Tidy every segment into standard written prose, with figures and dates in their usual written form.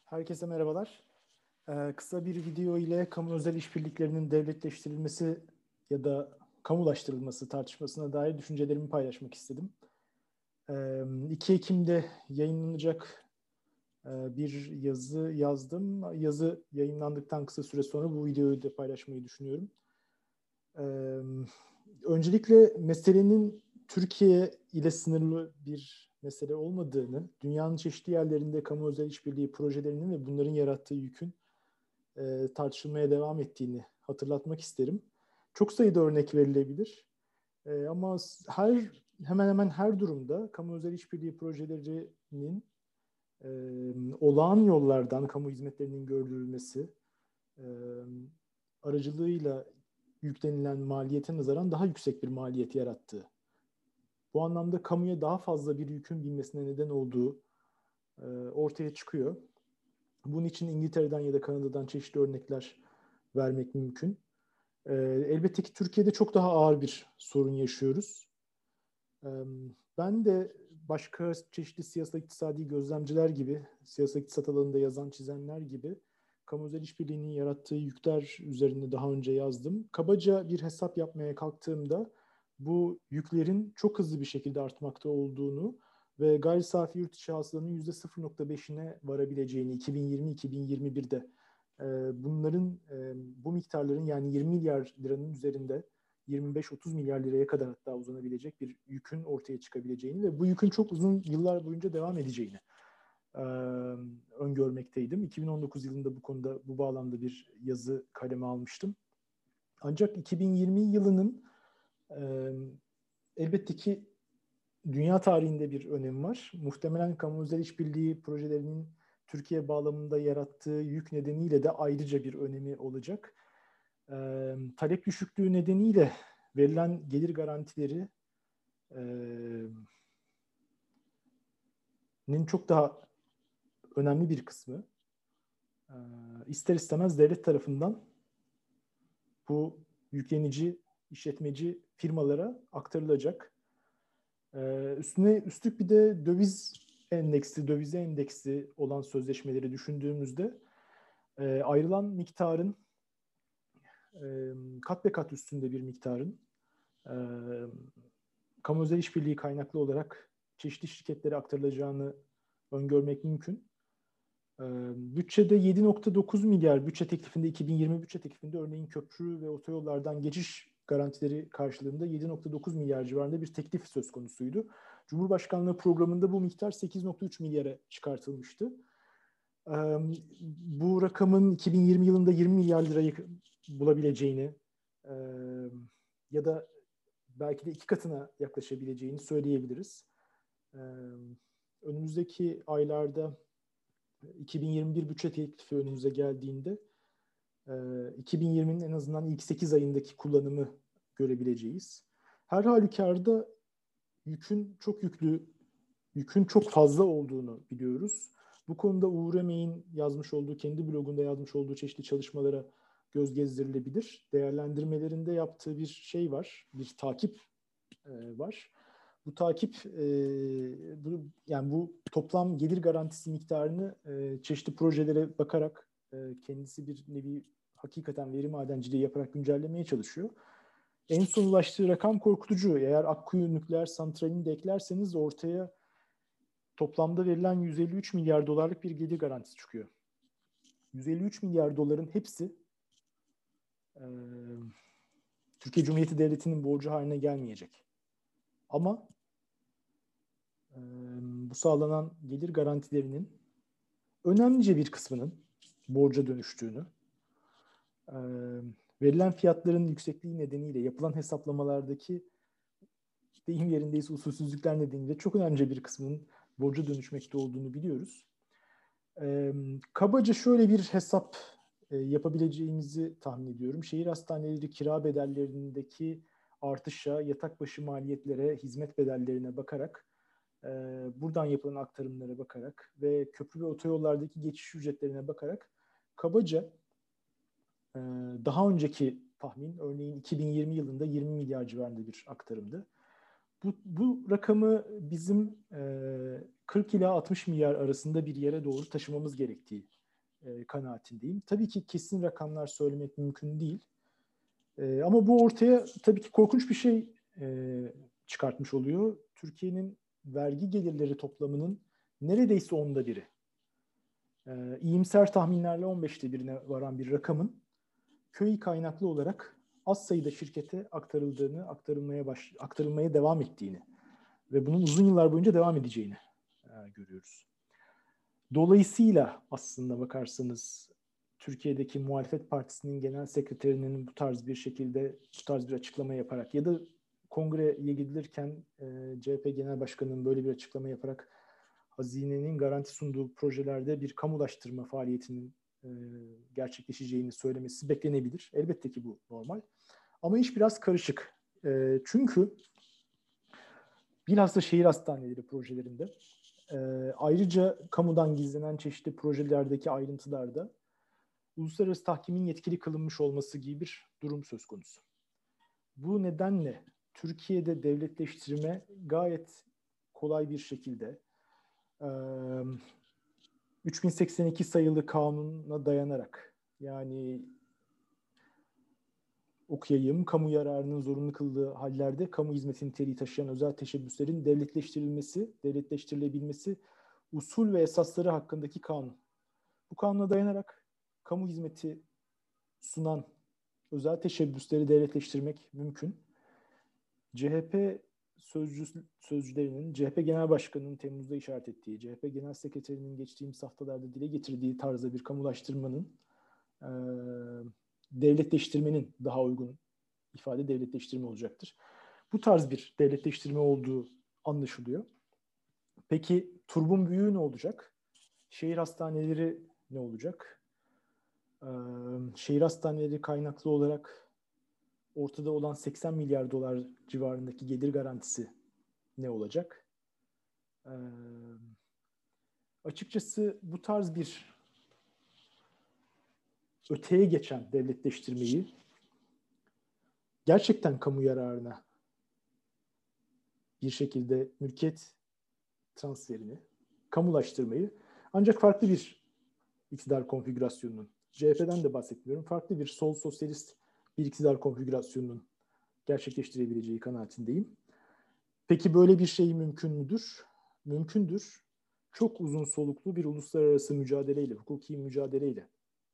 Herkese merhabalar. Kısa bir video ile kamu özel işbirliklerinin devletleştirilmesi ya da kamulaştırılması tartışmasına dair düşüncelerimi paylaşmak istedim. 2 Ekim'de yayınlanacak bir yazı yazdım. Yazı yayınlandıktan kısa süre sonra bu videoyu da paylaşmayı düşünüyorum. Öncelikle meselenin Türkiye ile sınırlı bir mesele olmadığını, dünyanın çeşitli yerlerinde kamu özel işbirliği projelerinin ve bunların yarattığı yükün tartışılmaya devam ettiğini hatırlatmak isterim. Çok sayıda örnek verilebilir. Ama hemen hemen her durumda kamu özel işbirliği projelerinin olağan yollardan kamu hizmetlerinin gördürülmesi aracılığıyla yüklenilen maliyete nazaran daha yüksek bir maliyet yarattığı. Bu anlamda kamuya daha fazla bir yükün binmesine neden olduğu ortaya çıkıyor. Bunun için İngiltere'den ya da Kanada'dan çeşitli örnekler vermek mümkün. Elbette ki Türkiye'de çok daha ağır bir sorun yaşıyoruz. Ben de başka çeşitli siyasal iktisadi gözlemciler gibi, siyasal iktisat alanında yazan çizenler gibi kamu özel işbirliğinin yarattığı yükler üzerine daha önce yazdım. Kabaca bir hesap yapmaya kalktığımda bu yüklerin çok hızlı bir şekilde artmakta olduğunu ve gayri safi yurt içi hasılanın %0,5'ine varabileceğini 2020-2021'de bunların bu miktarların yani 20 milyar liranın üzerinde 25-30 milyar liraya kadar hatta uzanabilecek bir yükün ortaya çıkabileceğini ve bu yükün çok uzun yıllar boyunca devam edeceğini öngörmekteydim. 2019 yılında bu konuda bu bağlamda bir yazı kaleme almıştım. Ancak 2020 yılının elbette ki dünya tarihinde bir önemi var. Muhtemelen kamu özel işbirliği projelerinin Türkiye bağlamında yarattığı yük nedeniyle de ayrıca bir önemi olacak. Talep düşüklüğü nedeniyle verilen gelir garantileri nin çok daha önemli bir kısmı ister istemez devlet tarafından bu yüklenici, işletmeci firmalara aktarılacak. Üstlük bir de dövize endeksi olan sözleşmeleri düşündüğümüzde ayrılan miktarın kat be kat üstünde bir miktarın kamu özel işbirliği kaynaklı olarak çeşitli şirketlere aktarılacağını öngörmek mümkün. Bütçede 7,9 milyar bütçe teklifinde 2020 bütçe teklifinde örneğin köprü ve otoyollardan geçiş garantileri karşılığında 7,9 milyar civarında bir teklif söz konusuydu. Cumhurbaşkanlığı programında bu miktar 8,3 milyara çıkartılmıştı. Bu rakamın 2020 yılında 20 milyar lirayı bulabileceğini ya da belki de 2 katına yaklaşabileceğini söyleyebiliriz. Önümüzdeki aylarda 2021 bütçe teklifi önümüze geldiğinde 2020'nin en azından ilk 8 ayındaki kullanımı görebileceğiz. Her halükarda yükün çok fazla olduğunu biliyoruz. Bu konuda Uğur Emek'in kendi blogunda yazmış olduğu çeşitli çalışmalara göz gezdirilebilir. Değerlendirmelerinde yaptığı bir şey var, bir takip var. Bu takip bu toplam gelir garantisi miktarını çeşitli projelere bakarak kendisi bir nevi hakikaten veri madenciliği yaparak güncellemeye çalışıyor. En son ulaştığı rakam korkutucu. Eğer Akkuyu nükleer santralini de eklerseniz ortaya toplamda verilen 153 milyar dolarlık bir gelir garantisi çıkıyor. 153 milyar doların hepsi Türkiye Cumhuriyeti Devleti'nin borcu haline gelmeyecek. Ama bu sağlanan gelir garantilerinin önemlice bir kısmının borca dönüştüğünü, verilen fiyatların yüksekliği nedeniyle yapılan hesaplamalardaki deyim yerindeyse usulsüzlükler nedeniyle çok önemli bir kısmının borca dönüşmekte olduğunu biliyoruz. Kabaca şöyle bir hesap yapabileceğimizi tahmin ediyorum. Şehir hastaneleri kira bedellerindeki artışa, yatak başı maliyetlere, hizmet bedellerine bakarak, buradan yapılan aktarımlara bakarak ve köprü ve otoyollardaki geçiş ücretlerine bakarak kabaca daha önceki tahmin, örneğin 2020 yılında 20 milyar civarında bir aktarımdı. Bu rakamı bizim 40 ila 60 milyar arasında bir yere doğru taşımamız gerektiği kanaatindeyim. Tabii ki kesin rakamlar söylemek mümkün değil. Ama bu ortaya tabii ki korkunç bir şey çıkartmış oluyor. Türkiye'nin vergi gelirleri toplamının neredeyse 1/10. İyimser tahminlerle 1/15'e varan bir rakamın köy kaynaklı olarak az sayıda şirkete aktarılmaya devam ettiğini ve bunun uzun yıllar boyunca devam edeceğini görüyoruz. Dolayısıyla aslında bakarsanız Türkiye'deki muhalefet partisinin genel sekreterinin bu tarz bir açıklama yaparak ya da kongreye gidilirken CHP Genel Başkanı'nın böyle bir açıklama yaparak hazinenin garanti sunduğu projelerde bir kamulaştırma faaliyetinin gerçekleşeceğini söylemesi beklenebilir. Elbette ki bu normal. Ama iş biraz karışık. Çünkü bilhassa şehir hastaneleri projelerinde ayrıca kamudan gizlenen çeşitli projelerdeki ayrıntılarda uluslararası tahkimin yetkili kılınmış olması gibi bir durum söz konusu. Bu nedenle Türkiye'de devletleştirme gayet kolay bir şekilde 3082 sayılı kanuna dayanarak, yani okuyayım, kamu yararının zorunlu kıldığı hallerde kamu hizmeti niteliği taşıyan özel teşebbüslerin devletleştirilebilmesi usul ve esasları hakkındaki kanun. Bu kanuna dayanarak kamu hizmeti sunan özel teşebbüsleri devletleştirmek mümkün. CHP sözcülerinin, CHP Genel Başkanı'nın Temmuz'da işaret ettiği, CHP Genel Sekreterinin geçtiğimiz haftalarda dile getirdiği tarzda bir kamulaştırmanın, devletleştirmenin daha uygun ifade devletleştirme olacaktır. Bu tarz bir devletleştirme olduğu anlaşılıyor. Peki turbun büyüğü ne olacak? Şehir hastaneleri ne olacak? Şehir hastaneleri kaynaklı olarak ortada olan 80 milyar dolar civarındaki gelir garantisi ne olacak? Açıkçası bu tarz bir öteye geçen devletleştirmeyi, gerçekten kamu yararına bir şekilde mülkiyet transferini, kamulaştırmayı ancak farklı bir iktidar konfigürasyonunun, CHP'den de bahsetmiyorum, farklı bir sol sosyalist bir iktidar konfigürasyonunun gerçekleştirebileceği kanaatindeyim. Peki böyle bir şey mümkün müdür? Mümkündür. Çok uzun soluklu bir uluslararası mücadeleyle, hukuki mücadeleyle.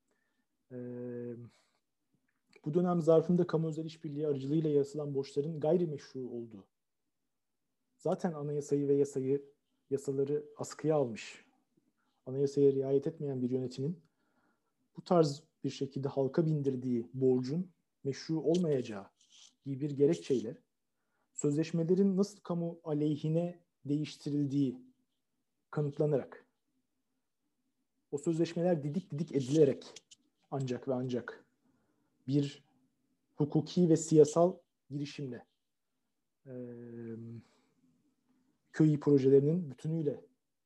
Bu dönem zarfında kamu özel işbirliği aracılığıyla yaratılan borçların gayrimeşru olduğu, zaten anayasayı ve yasaları askıya almış, anayasaya riayet etmeyen bir yönetimin bu tarz bir şekilde halka bindirdiği borcun meşru olmayacağı gibi bir gerekçeyle sözleşmelerin nasıl kamu aleyhine değiştirildiği kanıtlanarak, o sözleşmeler didik didik edilerek ancak ve ancak bir hukuki ve siyasal girişimle köy projelerinin bütünüyle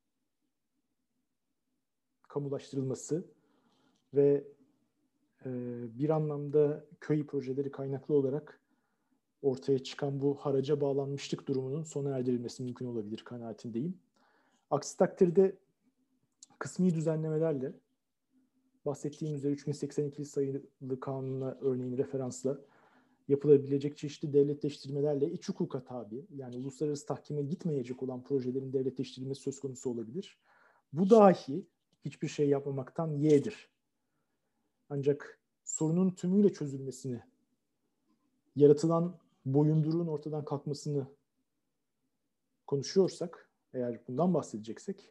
kamulaştırılması ve bir anlamda köy projeleri kaynaklı olarak ortaya çıkan bu haraca bağlanmışlık durumunun sona erdirilmesi mümkün olabilir kanaatindeyim. Aksi takdirde kısmi düzenlemelerle, bahsettiğim üzere 3082 sayılı kanuna örneğin referansla yapılabilecek çeşitli devletleştirmelerle iç hukuka tabi, yani uluslararası tahkime gitmeyecek olan projelerin devletleştirilmesi söz konusu olabilir. Bu dahi hiçbir şey yapmamaktan yeğdir. Ancak sorunun tümüyle çözülmesini, yaratılan boyunduruğun ortadan kalkmasını konuşuyorsak, eğer bundan bahsedeceksek,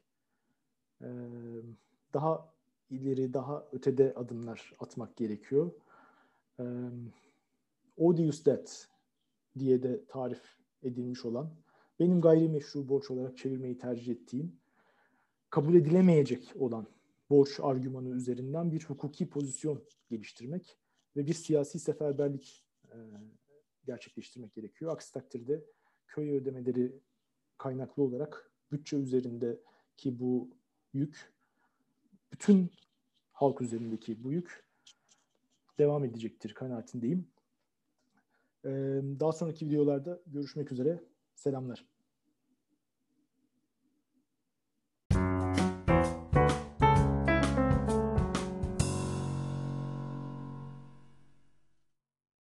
daha ileri, daha ötede adımlar atmak gerekiyor. Odious debt diye de tarif edilmiş olan, benim gayrimeşru borç olarak çevirmeyi tercih ettiğim, kabul edilemeyecek olan borç argümanı üzerinden bir hukuki pozisyon geliştirmek ve bir siyasi seferberlik gerçekleştirmek gerekiyor. Aksi takdirde köy ödemeleri kaynaklı olarak bütçe üzerindeki bu yük, bütün halk üzerindeki bu yük devam edecektir kanaatindeyim. Daha sonraki videolarda görüşmek üzere. Selamlar.